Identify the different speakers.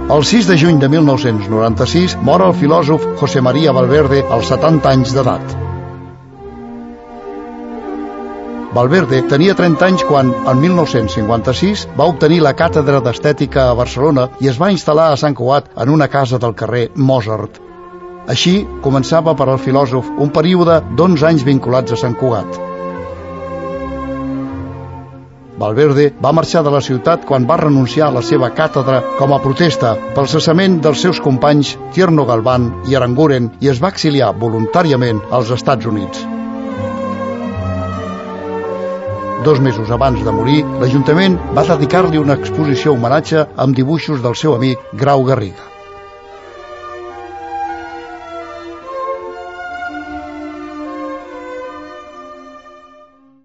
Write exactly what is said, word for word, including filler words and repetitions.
Speaker 1: El sis de juny de mil nou-cents noranta-sis mor el filòsof José María Valverde als setanta anys d'edat. Valverde tenia trenta anys quan, en mil nou-cents cinquanta-sis, va obtenir la càtedra d'Estètica a Barcelona i es va instal·lar a Sant Cugat en una casa del carrer Mozart. Així començava per al filòsof un període d'onze anys vinculats a Sant Cugat. Valverde va marxar de la ciutat quan va renunciar a la seva càtedra com a protesta pel cessament dels seus companys Tierno Galván i Aranguren i es va exiliar voluntàriament als Estats Units. Dos mesos abans de morir, l'Ajuntament va dedicar-li una exposició homenatge amb dibuixos del seu amic Grau Garriga.